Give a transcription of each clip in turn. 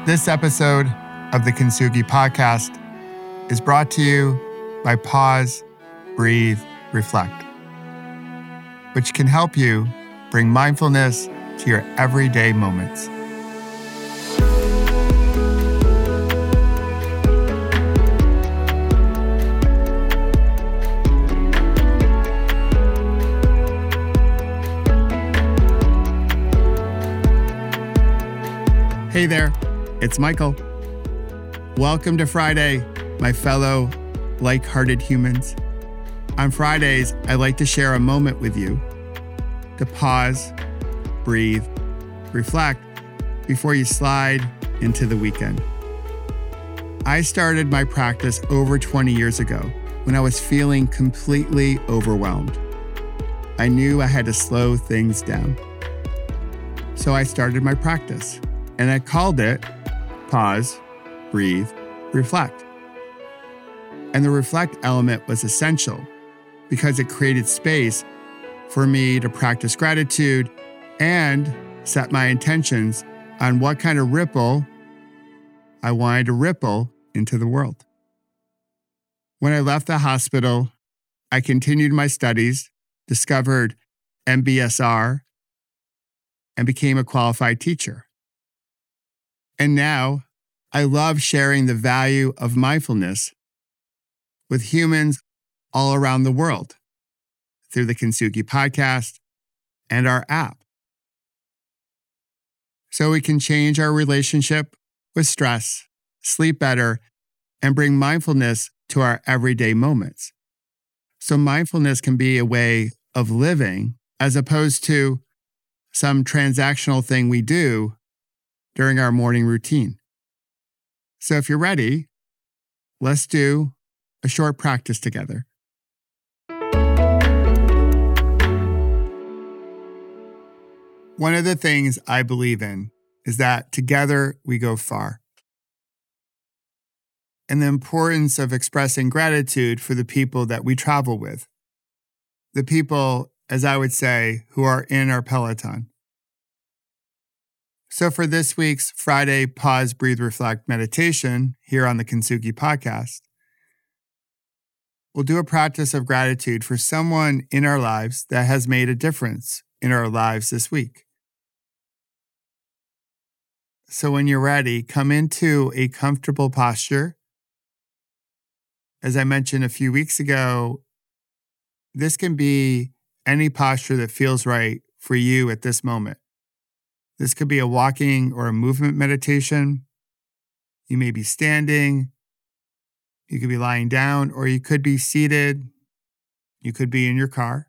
This episode of the Kintsugi Podcast is brought to you by Pause, Breathe, Reflect, which can help you bring mindfulness to your everyday moments. Hey there, it's Michael. Welcome to Friday, my fellow like-hearted humans. On Fridays, I like to share a moment with you to pause, breathe, reflect before you slide into the weekend. I started my practice over 20 years ago when I was feeling completely overwhelmed. I knew I had to slow things down. So I started my practice. And I called it Pause, Breathe, Reflect. And the reflect element was essential because it created space for me to practice gratitude and set my intentions on what kind of ripple I wanted to ripple into the world. When I left the hospital, I continued my studies, discovered MBSR, and became a qualified teacher. And now, I love sharing the value of mindfulness with humans all around the world through the Kintsugi Podcast and our app. So we can change our relationship with stress, sleep better, and bring mindfulness to our everyday moments. So mindfulness can be a way of living as opposed to some transactional thing we do during our morning routine. So if you're ready, let's do a short practice together. One of the things I believe in is that together we go far. And the importance of expressing gratitude for the people that we travel with. The people, as I would say, who are in our peloton. So for this week's Friday Pause, Breathe, Reflect meditation here on the Kintsugi Podcast, we'll do a practice of gratitude for someone in our lives that has made a difference in our lives this week. So when you're ready, come into a comfortable posture. As I mentioned a few weeks ago, this can be any posture that feels right for you at this moment. This could be a walking or a movement meditation. You may be standing. You could be lying down, or you could be seated. You could be in your car.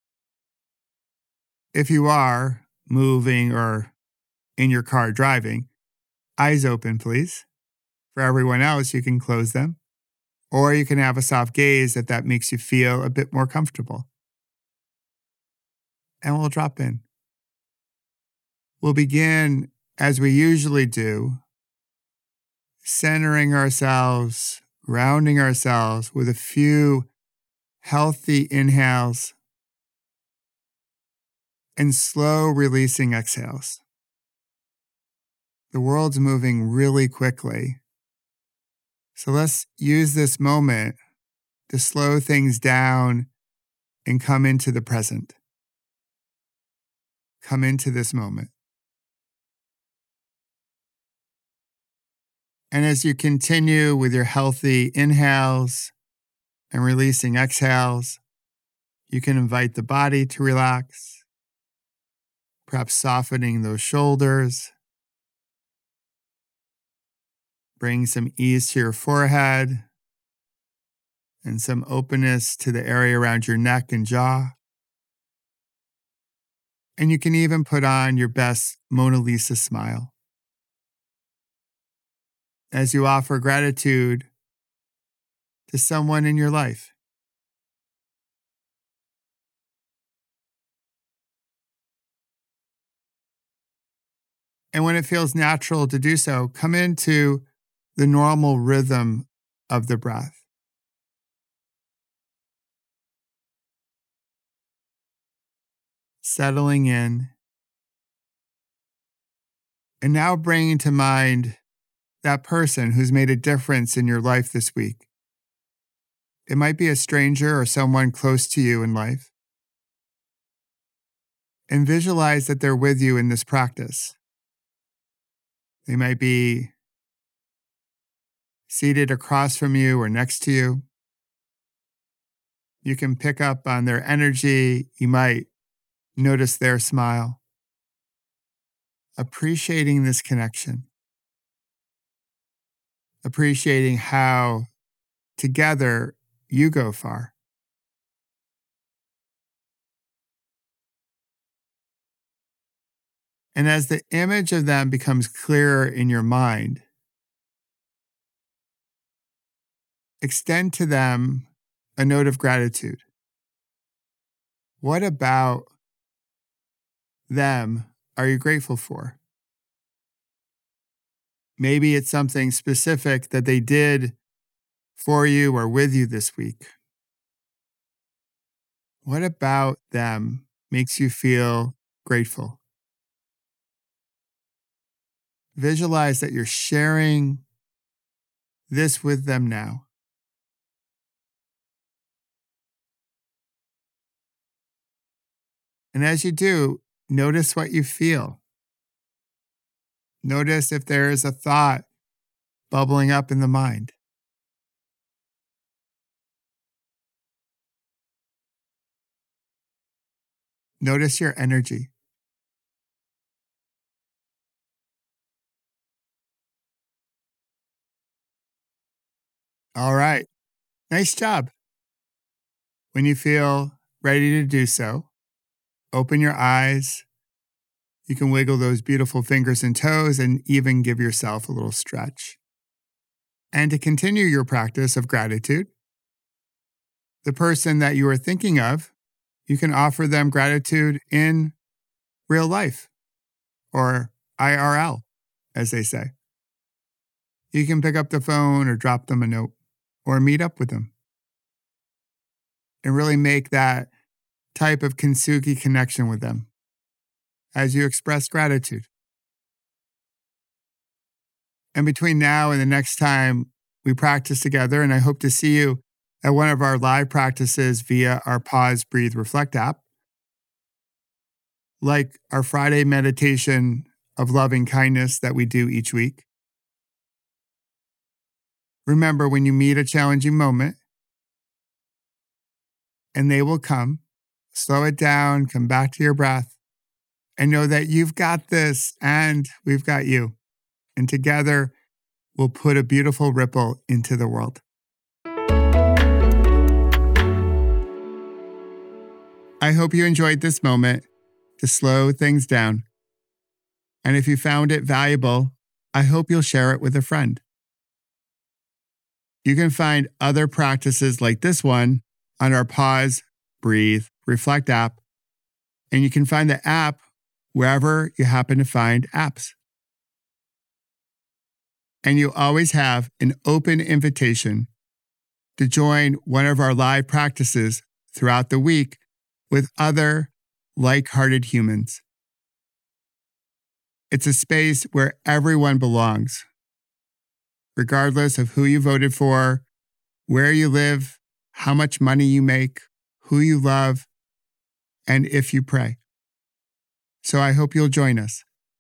If you are moving or in your car driving, eyes open, please. For everyone else, you can close them. Or you can have a soft gaze that makes you feel a bit more comfortable. And we'll drop in. We'll begin, as we usually do, centering ourselves, grounding ourselves with a few healthy inhales and slow releasing exhales. The world's moving really quickly, so let's use this moment to slow things down and come into the present. Come into this moment. And as you continue with your healthy inhales and releasing exhales, you can invite the body to relax, perhaps softening those shoulders. Bring some ease to your forehead and some openness to the area around your neck and jaw. And you can even put on your best Mona Lisa smile as you offer gratitude to someone in your life. And when it feels natural to do so, come into the normal rhythm of the breath. Settling in. And now bringing to mind that person who's made a difference in your life this week. It might be a stranger or someone close to you in life. And visualize that they're with you in this practice. They might be seated across from you or next to you. You can pick up on their energy. You might notice their smile. Appreciating this connection. Appreciating how together you go far. And as the image of them becomes clearer in your mind, extend to them a note of gratitude. What about them are you grateful for? Maybe it's something specific that they did for you or with you this week. What about them makes you feel grateful? Visualize that you're sharing this with them now. And as you do, notice what you feel. Notice if there is a thought bubbling up in the mind. Notice your energy. All right. Nice job. When you feel ready to do so, open your eyes. You can wiggle those beautiful fingers and toes and even give yourself a little stretch. And to continue your practice of gratitude, the person that you are thinking of, you can offer them gratitude in real life, or IRL, as they say. You can pick up the phone or drop them a note or meet up with them and really make that type of kintsugi connection with them as you express gratitude. And between now and the next time we practice together, and I hope to see you at one of our live practices via our Pause, Breathe, Reflect app, like our Friday meditation of loving kindness that we do each week. Remember, when you meet a challenging moment, and they will come, slow it down, come back to your breath, and know that you've got this and we've got you. And together, we'll put a beautiful ripple into the world. I hope you enjoyed this moment to slow things down. And if you found it valuable, I hope you'll share it with a friend. You can find other practices like this one on our Pause, Breathe, Reflect app. And you can find the app wherever you happen to find apps. And you always have an open invitation to join one of our live practices throughout the week with other like-hearted humans. It's a space where everyone belongs, regardless of who you voted for, where you live, how much money you make, who you love, and if you pray. So I hope you'll join us.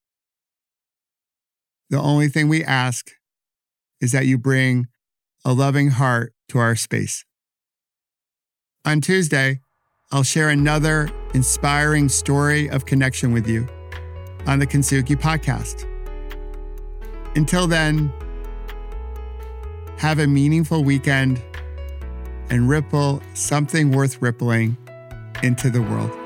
The only thing we ask is that you bring a loving heart to our space. On Tuesday, I'll share another inspiring story of connection with you on the Kintsugi podcast. Until then, have a meaningful weekend and ripple something worth rippling into the world.